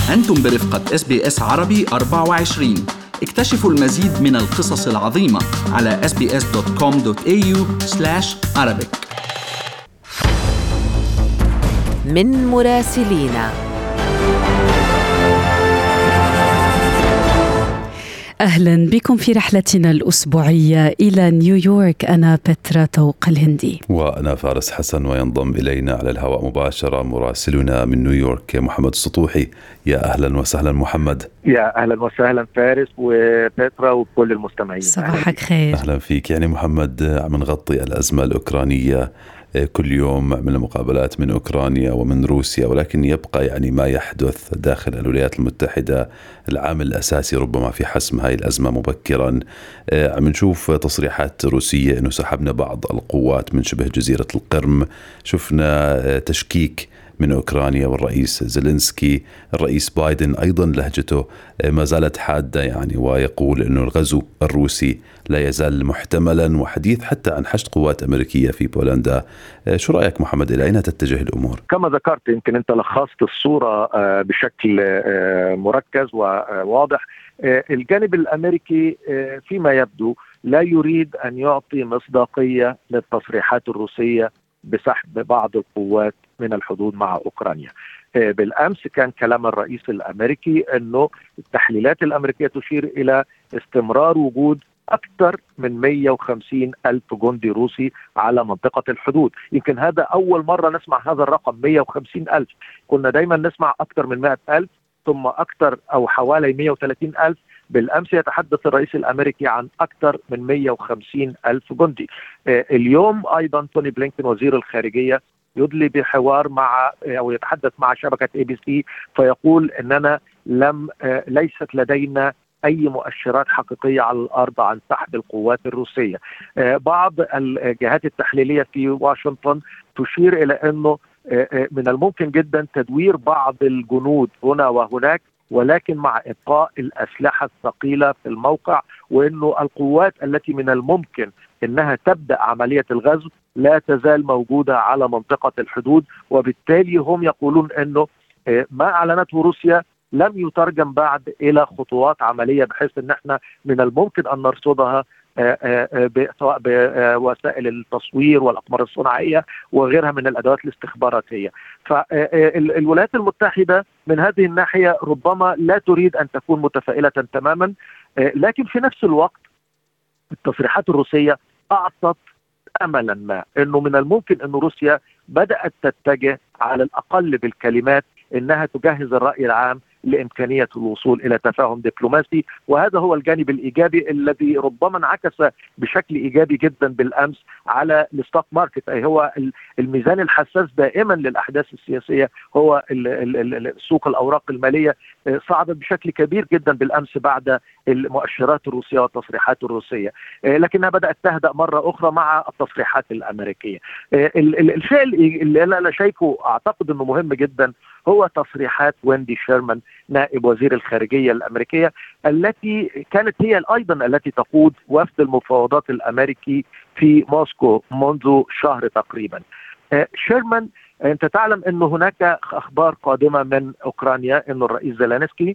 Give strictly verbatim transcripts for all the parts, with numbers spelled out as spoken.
أنتم برفقة إس بي إس عربي أربعة وعشرين. اكتشفوا المزيد من القصص العظيمة على إس بي إس دوت كوم دوت إيه يو سلاش عربيك. من مراسلينا. أهلا بكم في رحلتنا الأسبوعية إلى نيويورك. أنا بترا طوق الهندي وأنا فارس حسن، وينضم إلينا على الهواء مباشرة مراسلنا من نيويورك محمد السطوحي. يا أهلا وسهلا محمد. يا أهلا وسهلا فارس وبترا وكل المستمعين. صباحك خير. أهلا فيك. يعني محمد، عم نغطي الأزمة الأوكرانية كل يوم من المقابلات من أوكرانيا ومن روسيا، ولكن يبقى يعني ما يحدث داخل الولايات المتحدة العامل الأساسي ربما في حسم هاي الأزمة مبكرا. عم نشوف تصريحات روسية أنه سحبنا بعض القوات من شبه جزيرة القرم، شفنا تشكيك من أوكرانيا والرئيس زيلينسكي. الرئيس بايدن أيضا لهجته ما زالت حادة يعني، ويقول أنه الغزو الروسي لا يزال محتملا، وحديث حتى عن حشد قوات أمريكية في بولندا. شو رأيك محمد، إلى أين تتجه الأمور؟ كما ذكرت، يمكن أنت لخصت الصورة بشكل مركز وواضح. الجانب الأمريكي فيما يبدو لا يريد أن يعطي مصداقية للتصريحات الروسية بسحب بعض القوات من الحدود مع أوكرانيا. بالأمس كان كلام الرئيس الأمريكي أنه التحليلات الأمريكية تشير إلى استمرار وجود أكثر من مئة وخمسين ألف جندي روسي على منطقة الحدود. يمكن هذا أول مرة نسمع هذا الرقم مئة وخمسين ألف. كنا دايما نسمع أكثر من مئة ألف، ثم أكثر أو حوالي مئة وثلاثين ألف. بالأمس يتحدث الرئيس الأمريكي عن أكثر من مئة وخمسين ألف جندي. اليوم أيضا توني بلينكن وزير الخارجية يدلي بحوار مع أو يتحدث مع شبكة إيه بي سي، فيقول أننا لم ليست لدينا أي مؤشرات حقيقية على الأرض عن سحب القوات الروسية. بعض الجهات التحليلية في واشنطن تشير إلى أنه من الممكن جدا تدوير بعض الجنود هنا وهناك، ولكن مع إبقاء الأسلحة الثقيلة في الموقع، وأنه القوات التي من الممكن أنها تبدأ عملية الغزو لا تزال موجودة على منطقة الحدود. وبالتالي هم يقولون أنه ما أعلنته روسيا لم يترجم بعد إلى خطوات عملية، بحيث أن احنا من الممكن أن نرصدها سواء بوسائل التصوير والأقمار الصناعية وغيرها من الأدوات الاستخباراتية. فالولايات المتحدة من هذه الناحية ربما لا تريد أن تكون متفائلة تماما، لكن في نفس الوقت التصريحات الروسية أعطت أملا ما أنه من الممكن أن روسيا بدأت تتجه على الأقل بالكلمات أنها تجهز الرأي العام لإمكانية الوصول إلى تفاهم دبلوماسي. وهذا هو الجانب الإيجابي الذي ربما انعكس بشكل إيجابي جدا بالأمس على الستوك ماركت. أي هو الميزان الحساس دائما للأحداث السياسية هو سوق الأوراق المالية. صعدت بشكل كبير جدا بالأمس بعد المؤشرات الروسية والتصريحات الروسية، لكنها بدأت تهدأ مرة أخرى مع التصريحات الأمريكية. الشيء اللي أنا شايفه أعتقد أنه مهم جدا هو تصريحات ويندي شيرمان نائب وزير الخارجية الأمريكية، التي كانت هي أيضا التي تقود وفد المفاوضات الأمريكي في موسكو منذ شهر تقريبا. شيرمان، أنت تعلم أن هناك أخبار قادمة من أوكرانيا أن الرئيس زيلينسكي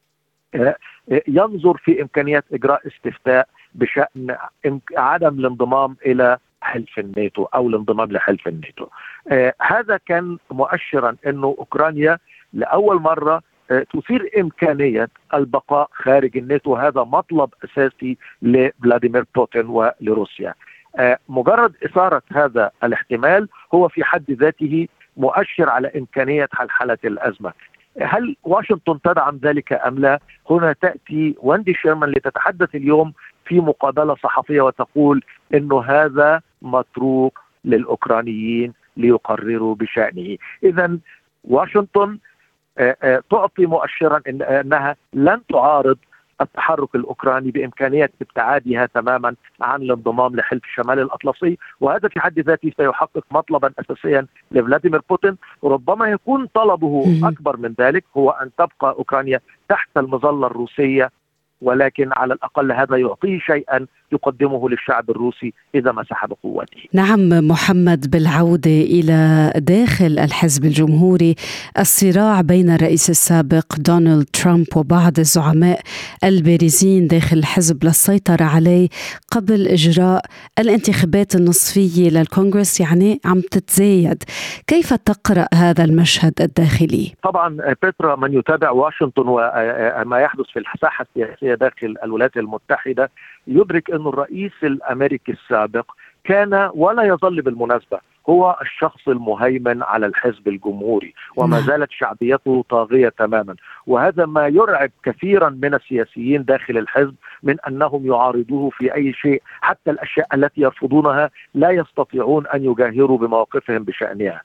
ينظر في إمكانية إجراء استفتاء بشأن عدم الانضمام إلى حلف الناتو أو الانضمام لحلف الناتو. آه هذا كان مؤشرا أنه أوكرانيا لأول مرة آه تثير إمكانية البقاء خارج الناتو. هذا مطلب أساسي لفلاديمير بوتين ولروسيا. آه مجرد إثارة هذا الاحتمال هو في حد ذاته مؤشر على إمكانية حلحلة الأزمة. هل واشنطن تدعم ذلك أم لا؟ هنا تأتي ويندي شيرمان لتتحدث اليوم في مقابلة صحفية وتقول إنه هذا متروك للأوكرانيين ليقرروا بشأنه. إذن واشنطن تعطي مؤشرا إن أنها لن تعارض التحرك الأوكراني بإمكانية ابتعادها تماما عن الانضمام لحلف الشمال الأطلسي، وهذا في حد ذاته سيحقق مطلبا أساسيا لفلاديمير بوتين. وربما يكون طلبه أكبر من ذلك، هو أن تبقى أوكرانيا تحت المظلة الروسية، ولكن على الأقل هذا يعطيه شيئا يقدمه للشعب الروسي إذا مسح بقوته. نعم محمد، بالعودة إلى داخل الحزب الجمهوري، الصراع بين الرئيس السابق دونالد ترامب وبعض الزعماء البارزين داخل الحزب للسيطرة عليه قبل إجراء الانتخابات النصفية للكونغرس يعني عم تتزايد. كيف تقرأ هذا المشهد الداخلي؟ طبعا بيترا، من يتابع واشنطن وما يحدث في الساحة السياسية داخل الولايات المتحدة يدرك أن الرئيس الأمريكي السابق كان ولا يظل بالمناسبة هو الشخص المهيمن على الحزب الجمهوري، وما زالت شعبيته طاغية تماما. وهذا ما يرعب كثيرا من السياسيين داخل الحزب من أنهم يعارضوه في أي شيء، حتى الأشياء التي يرفضونها لا يستطيعون أن يجاهروا بمواقفهم بشأنها.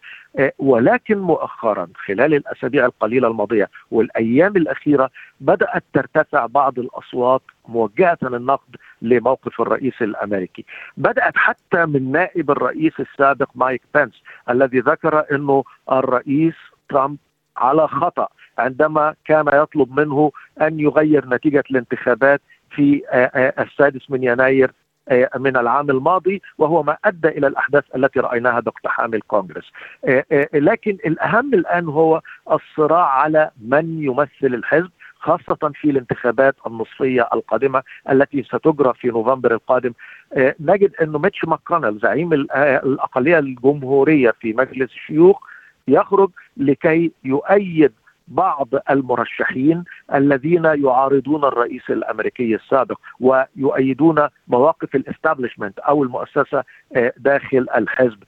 ولكن مؤخرا خلال الأسابيع القليلة الماضية والأيام الأخيرة بدأت ترتفع بعض الأصوات موجهة النقد لموقف الرئيس الأمريكي. بدأت حتى من نائب الرئيس السابق مايك بنس الذي ذكر أنه الرئيس ترامب على خطأ عندما كان يطلب منه أن يغير نتيجة الانتخابات في السادس من يناير من العام الماضي، وهو ما أدى إلى الأحداث التي رأيناها باقتحام الكونغرس. لكن الأهم الآن هو الصراع على من يمثل الحزب، خاصة في الانتخابات النصفية القادمة التي ستجرى في نوفمبر القادم. نجد أن ميتش ماكونيل زعيم الأقلية الجمهورية في مجلس الشيوخ يخرج لكي يؤيد بعض المرشحين الذين يعارضون الرئيس الأمريكي السابق ويؤيدون مواقف الاستابليشمنت أو المؤسسة داخل الحزب.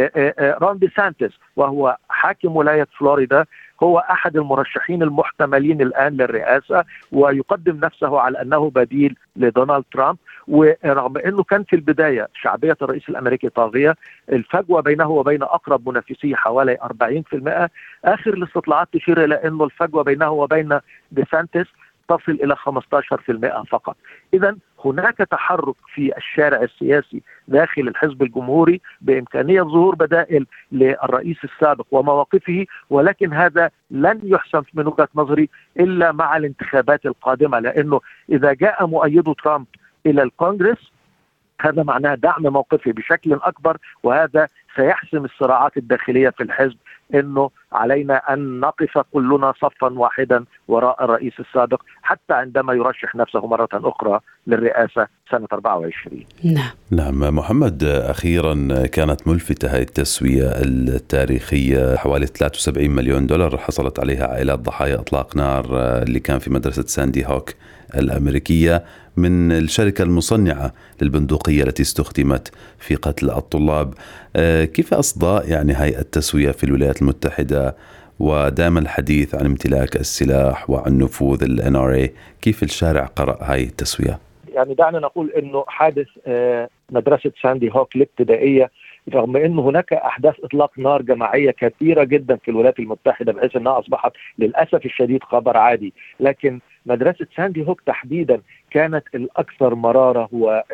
رون دي سانتس وهو حاكم ولاية فلوريدا هو أحد المرشحين المحتملين الآن للرئاسة، ويقدم نفسه على أنه بديل لدونالد ترامب. ورغم أنه كان في البداية شعبية الرئيس الأمريكي طاغية، الفجوة بينه وبين أقرب منافسيه حوالي أربعين بالمئة. آخر الاستطلاعات تشير إلى أنه الفجوة بينه وبين دي سانتس تصل إلى خمسة عشر بالمئة فقط. إذن هناك تحرك في الشارع السياسي داخل الحزب الجمهوري بإمكانية ظهور بدائل للرئيس السابق ومواقفه، ولكن هذا لن يحسم من وجهة نظري إلا مع الانتخابات القادمة، لأنه إذا جاء مؤيدو ترامب إلى الكونغرس هذا معناه دعم موقفه بشكل أكبر، وهذا سيحسم الصراعات الداخلية في الحزب. إنه علينا أن نقف كلنا صفا واحدا وراء الرئيس السابق حتى عندما يرشح نفسه مرة أخرى للرئاسة سنة أربعة وعشرين. نعم نعم محمد، أخيرا كانت ملفتة هذه التسوية التاريخية، حوالي ثلاثة وسبعين مليون دولار حصلت عليها عائلات ضحايا إطلاق نار اللي كان في مدرسة ساندي هوك الأمريكية من الشركة المصنعة للبندقية التي استخدمت في قتل الطلاب. كيف أصداء يعني هاي التسوية في الولايات المتحدة ودائما الحديث عن امتلاك السلاح وعن نفوذ ال إن آر إيه، كيف الشارع قرأ هاي التسوية؟ يعني دعنا نقول أنه حادث مدرسة ساندي هوك الابتدائية، رغم أن هناك أحداث إطلاق نار جماعية كثيرة جدا في الولايات المتحدة بحيث أنها أصبحت للأسف الشديد خبر عادي، لكن مدرسة ساندي هوك تحديدا كانت الأكثر مرارة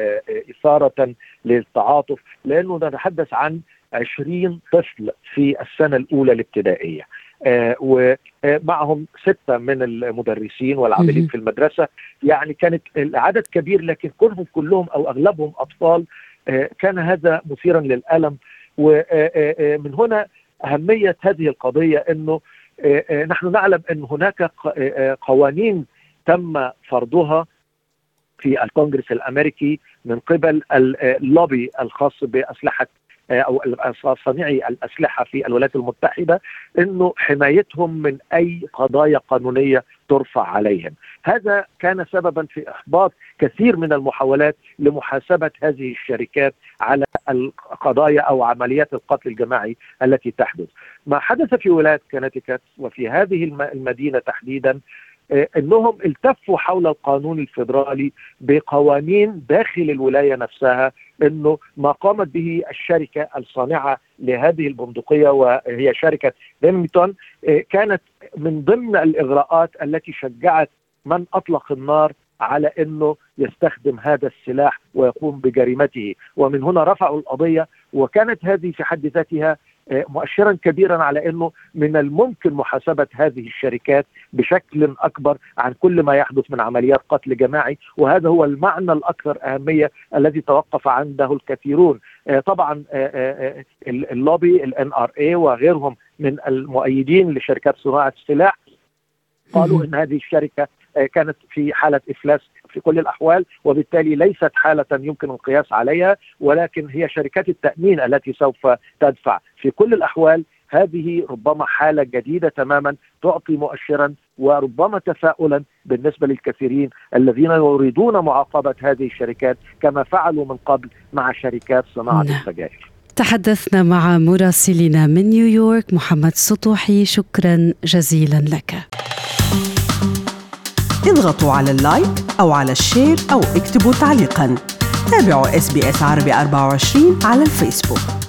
وإثارة للتعاطف، لأنه نتحدث عن عشرين طفل في السنة الأولى الابتدائية، آه ومعهم ستة من المدرسين والعاملين في المدرسة. يعني كانت العدد كبير، لكن كلهم كلهم أو أغلبهم أطفال. آه كان هذا مثيرا للألم، ومن هنا أهمية هذه القضية أنه آه نحن نعلم أن هناك قوانين تم فرضها في الكونغرس الأمريكي من قبل اللوبي الخاص بأسلحة أو صانعي الأسلحة في الولايات المتحدة، أنه حمايتهم من أي قضايا قانونية ترفع عليهم. هذا كان سببا في إحباط كثير من المحاولات لمحاسبة هذه الشركات على القضايا أو عمليات القتل الجماعي التي تحدث. ما حدث في ولاية كونتيكت وفي هذه المدينة تحديدا أنهم التفوا حول القانون الفيدرالي بقوانين داخل الولاية نفسها، أنه ما قامت به الشركة الصانعة لهذه البندقية وهي شركة ريمينغتون كانت من ضمن الإغراءات التي شجعت من أطلق النار على أنه يستخدم هذا السلاح ويقوم بجريمته، ومن هنا رفعوا القضية. وكانت هذه في حد ذاتها مؤشرا كبيرا على أنه من الممكن محاسبة هذه الشركات بشكل أكبر عن كل ما يحدث من عمليات قتل جماعي، وهذا هو المعنى الأكثر أهمية الذي توقف عنده الكثيرون. طبعا اللوبي ال إن آر إيه وغيرهم من المؤيدين لشركات صناعة السلاح قالوا أن هذه الشركة كانت في حالة إفلاس في كل الأحوال، وبالتالي ليست حالة يمكن القياس عليها، ولكن هي شركات التأمين التي سوف تدفع في كل الأحوال. هذه ربما حالة جديدة تماما تعطي مؤشرا وربما تفاؤلا بالنسبة للكثيرين الذين يريدون معاقبة هذه الشركات كما فعلوا من قبل مع شركات صناعة السجائر. تحدثنا مع مراسلنا من نيويورك محمد سطوحي، شكرا جزيلا لك. اضغطوا على اللايك أو على الشير أو اكتبوا تعليقا. تابعوا إس بي إس عربي أربعة وعشرين على الفيسبوك.